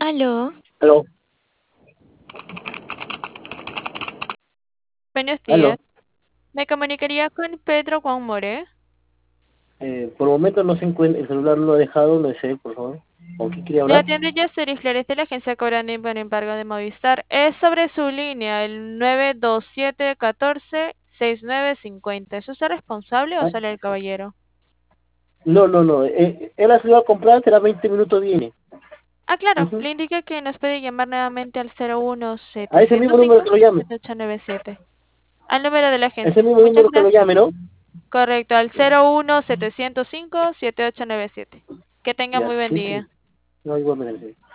Aló, Aló, buenos días. aló. Me comunicaría con Pedro Juan More. Por el momento no se encuentra, el celular lo ha dejado, no sé, por favor. ¿Con quién quiere Le hablar? atiende Yasuri Flores de la agencia Cobrando por embargo de Movistar. Es sobre su línea, el 927146950. ¿Es usted responsable o Ah, sale el caballero? no. Él ha salido a comprar, será 20 minutos viene. Ah, claro, Ujú. le indica que nos puede llamar nuevamente al A ese mismo número que lo llame. 01705-7897. Al número de la A ese agencia. mismo Muchas número que lo gracias. llame, ¿no? Correcto, al 01705-7897. Que tenga Ya, muy buen siempre. día. No, igualmente.